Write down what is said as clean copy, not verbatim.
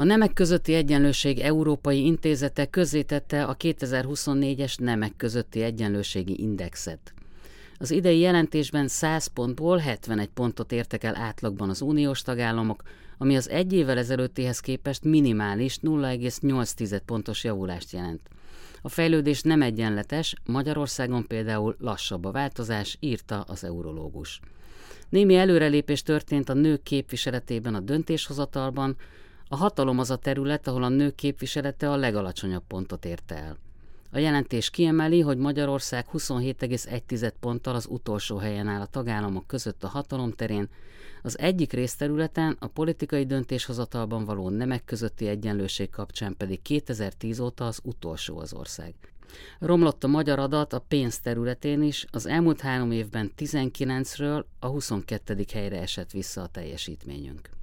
A Nemek Közötti Egyenlőség Európai Intézete közzétette a 2024-es Nemek Közötti Egyenlőségi Indexet. Az idei jelentésben 100 pontból 71 pontot értek el átlagban az uniós tagállamok, ami az egy évvel ezelőttihez képest minimális 0,8 pontos javulást jelent. A fejlődés nem egyenletes, Magyarországon például lassabb a változás, írta az eurológus. Némi előrelépés történt a nők képviseletében a döntéshozatalban, a hatalom az a terület, ahol a nők képviselete a legalacsonyabb pontot érte el. A jelentés kiemeli, hogy Magyarország 27,1 ponttal az utolsó helyen áll a tagállamok között a hatalom terén, az egyik részterületen, a politikai döntéshozatalban való nemek közötti egyenlőség kapcsán pedig 2010 óta az utolsó az ország. Romlott a magyar adat a pénz területén is, az elmúlt 3 évben 19-ről a 22. helyre esett vissza a teljesítményünk.